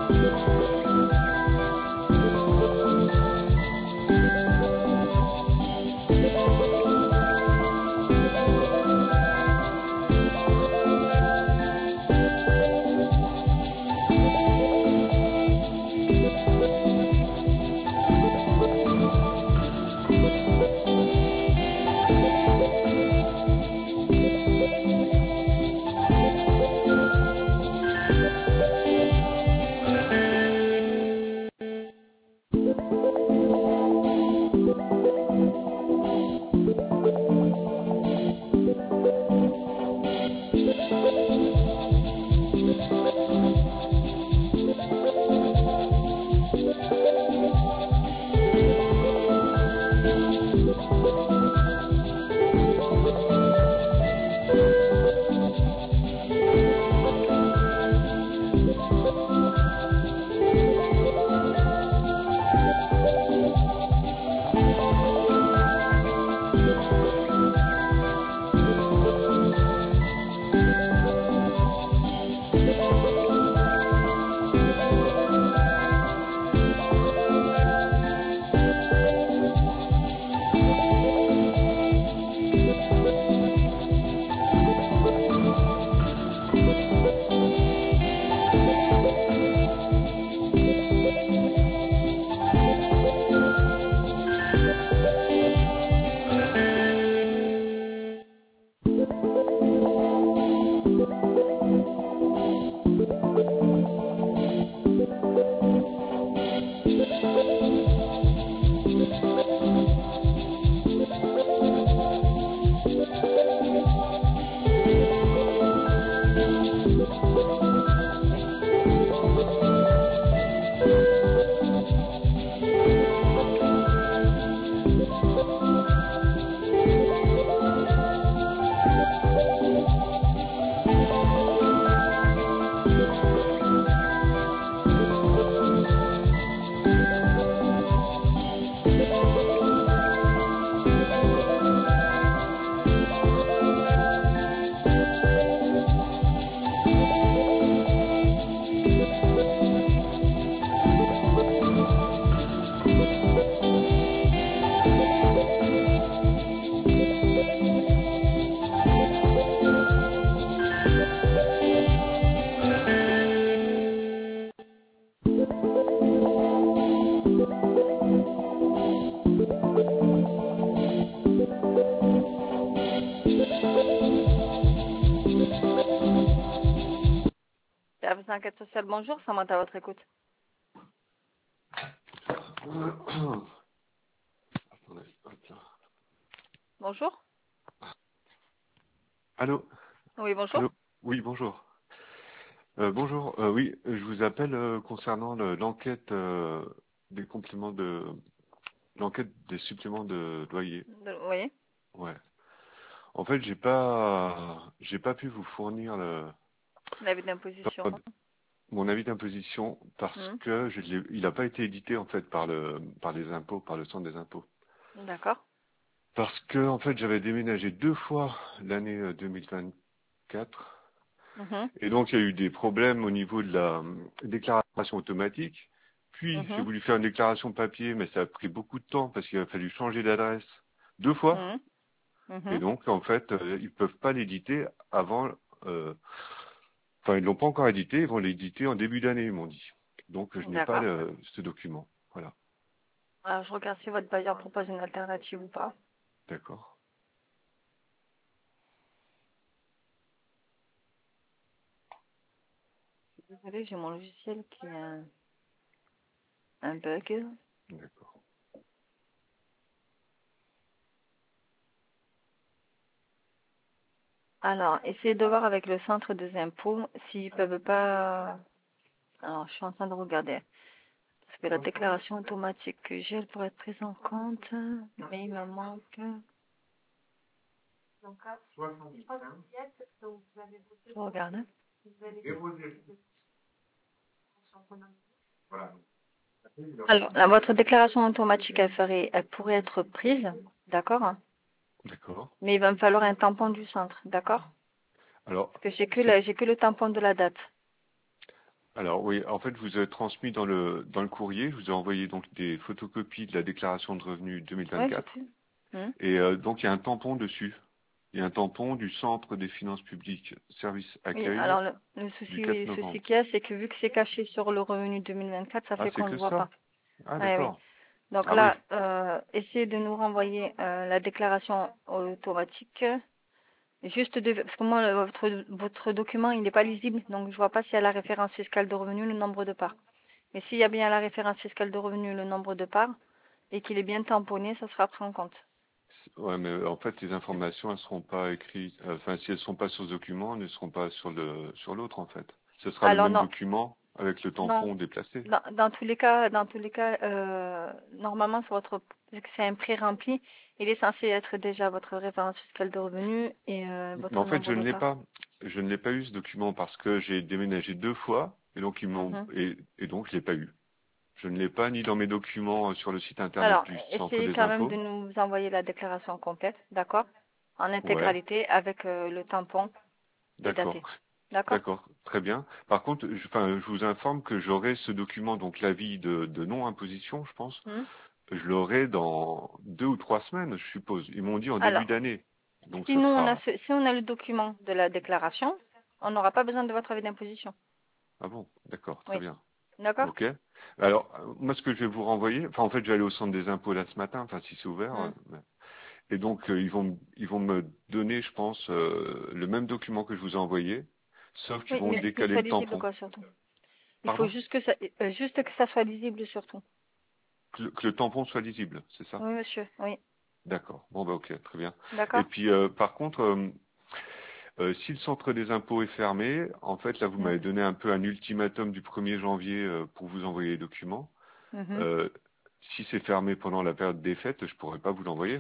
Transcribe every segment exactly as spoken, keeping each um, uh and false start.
Service d'enquête sociale, bonjour, Samantha à votre écoute. Bonjour. Allô? Oui, bonjour. Allô? Oui, bonjour. Euh, bonjour, euh, oui, je vous appelle euh, concernant le- l'enquête euh, des compléments de l'enquête des suppléments de loyer. De- oui, Ouais. En fait, j'ai pas j'ai pas pu vous fournir le, l'avis d'imposition. mon avis d'imposition parce Hmm, que je l'ai- il n'a pas été édité en fait par le par les impôts, par le centre des impôts. D'accord. Parce que en fait, j'avais déménagé deux fois l'année euh, deux mille vingt-quatre. Mhm, Et donc, il y a eu des problèmes au niveau de la euh, déclaration automatique. Puis, j'ai mhm, voulu faire une déclaration papier, mais ça a pris beaucoup de temps parce qu'il a fallu changer d'adresse deux fois. mhm, Et mhm. donc, en fait, euh, ils peuvent pas l'éditer avant. euh, Enfin, ils l'ont pas encore édité. Ils vont l'éditer en début d'année, ils m'ont dit. Donc, je n'ai pas D'accord. le- ce document. Voilà. Alors, je regarde si votre bailleur propose une alternative ou pas. D'accord. Désolée, j'ai mon logiciel qui a un, un bug. D'accord. Alors, essayez de voir avec le centre des impôts s'ils peuvent pas. Alors, je suis en train de regarder. Parce que la déclaration automatique que j'ai, elle pourrait être prise en compte. Mais il me manque. Je regarde. Hein. Alors, la- votre déclaration automatique, elle ferait, elle pourrait être prise, d'accord? D'accord. Mais il va me falloir un tampon du centre, d'accord? Alors, Parce que j'ai que c'est le, j'ai que le tampon de la date. Alors oui, en fait, je vous ai transmis dans le dans le courrier, je vous ai envoyé donc des photocopies de la déclaration de revenus Oui, j'ai deux mille vingt-quatre pu. Hmm. et euh, donc il y a un tampon dessus. Il y a un tampon du Centre des finances publiques, service Oui, accueil alors le, le du souci, quatre le souci novembre. qu'il y a, c'est que vu que c'est caché sur le revenu deux mille vingt-quatre, ça Ah, fait c'est qu'on ne le que voit ça? pas. Ah, Oui, oui. d'accord. Donc Ah oui, là, euh, essayez de nous renvoyer euh, la déclaration automatique. Juste de, parce que moi, le- votre, votre document, il n'est pas lisible, donc je vois pas s'il y a la référence fiscale de revenu, le nombre de parts. Mais s'il y a bien la référence fiscale de revenu, le nombre de parts, et qu'il est bien tamponné, ça sera pris en compte. C'est- ouais, mais en fait, les informations, elles seront pas écrites. euh, Enfin, si elles sont pas sur ce document, elles ne seront pas sur le sur l'autre, en fait. Ce sera le Alors même non, document avec le non, tampon déplacé. dans, dans tous les cas, dans tous les cas, euh, normalement sur votre, vu que c'est un pré-rempli, il est censé être déjà votre référence fiscale de revenu et euh, Mais en votre fait, je nombre ne de l'ai parts. pas. Je ne l'ai pas eu ce document parce que j'ai déménagé deux fois et donc ils m'ont Mhm. et, et donc je l'ai pas eu. Je ne l'ai pas ni dans mes documents euh, sur le site internet Alors, du Centre essayez des quand même de impôts. nous envoyer la déclaration complète, d'accord? En Ouais, intégralité avec euh, le tampon et d'accord, daté. D'accord? d'accord, très bien. Par contre, je, enfin, je vous informe que j'aurai ce document, donc l'avis de, de non-imposition, je pense. Hmm. Je l'aurai dans deux ou trois semaines, je suppose. Ils m'ont dit en début Alors, d'année. Donc si ce nous on a sera. ce- si on a le document de la déclaration, on n'aura pas besoin de votre avis d'imposition. Ah bon, d'accord, très Oui. bien. D'accord? Ok. Alors, euh, moi, ce que je vais vous renvoyer, enfin, en fait, je vais aller au centre des impôts là ce matin, enfin, si c'est ouvert. Hmm. euh, Et donc, euh, ils vont, m- ils vont me donner, je pense, euh, le même document que je vous ai envoyé, sauf qu'ils Oui, vont mais qu'il décaler soit le lisible tampon. quoi surtout. Il faut Pardon? juste que ça, euh, juste que ça soit lisible surtout. Que le, que le tampon soit lisible, c'est ça? Oui, monsieur. Oui. D'accord. Bon, bah, ok, très bien. Et D'accord? puis, euh, par contre, euh, euh, si le centre des impôts est fermé, en fait, là, vous Hmm. m'avez donné un peu un ultimatum du premier janvier euh, pour vous envoyer les documents. Mhm. Euh, si c'est fermé pendant la période des fêtes, je pourrais pas vous l'envoyer.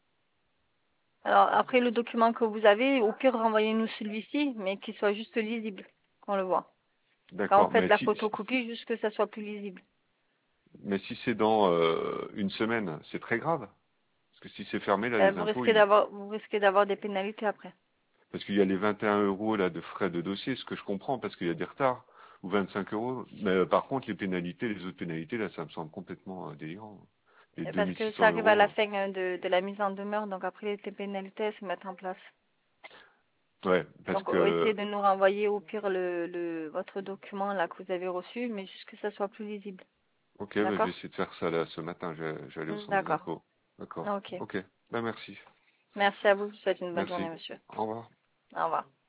Alors, après le document que vous avez, au pire, renvoyez-nous celui-ci, mais qu'il soit juste lisible, qu'on le voit. Quand vous D'accord. faites Mais la si, photocopie, juste que ça soit plus lisible. mais si c'est dans euh, une semaine, c'est très grave. Parce que si c'est fermé, là, Ben, les vous impôts, risquez ils... d'avoir, vous risquez d'avoir des pénalités après. parce qu'il y a les vingt et un euros là de frais de dossier, ce que je comprends, parce qu'il y a des retards, ou vingt-cinq euros. Mais euh, par contre, les pénalités, les autres pénalités, là, ça me semble complètement euh, délirant. Les Et deux parce mille que six ça cents arrive à la euros. fin euh, de, de la mise en demeure, donc après les pénalités elles se mettent en place. euh, Ouais, parce Donc euh, essayez que, de nous renvoyer au pire le, le, votre document là que vous avez reçu, mais juste que ça soit plus lisible. ok, bah, je vais D'accord? essayer de faire ça là ce matin. Je vais, je vais aller au Hmm, centre des d'accord. impôts. D'accord. Ok. Ok. Bah merci. Merci à vous. Je vous souhaite une bonne journée, Merci. monsieur. Au revoir. Au revoir.